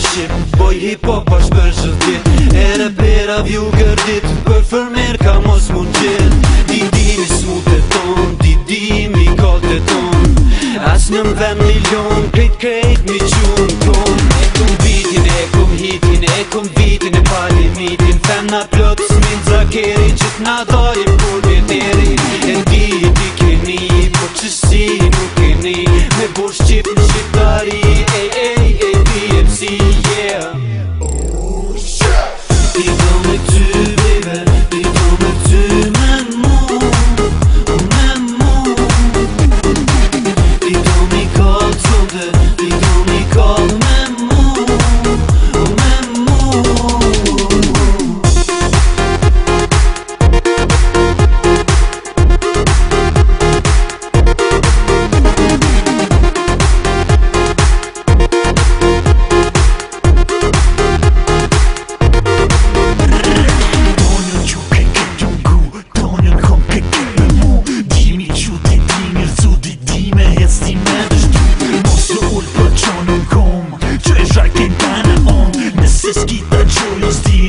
shqip Boj hip-hop është për zhëtit E rapera vju gërdit Për fërmer ka mos mund gjith Didimi smute ton Didimi kote ton As në mven milion Krejt mi qun ton E kum vitin, e kum hitin E kum vitin e palimitin Femna plot s'min zakeri Qit na dojim kur vjeteri E di keni Po që si nuk keni Me bur shqip në shqiptari BFC, yeah Ti do me ty, baby Ti do me ty me mu Me mu Ti do mi kall sonde Ti do mi kall me mu Me mu Skita gjojo sti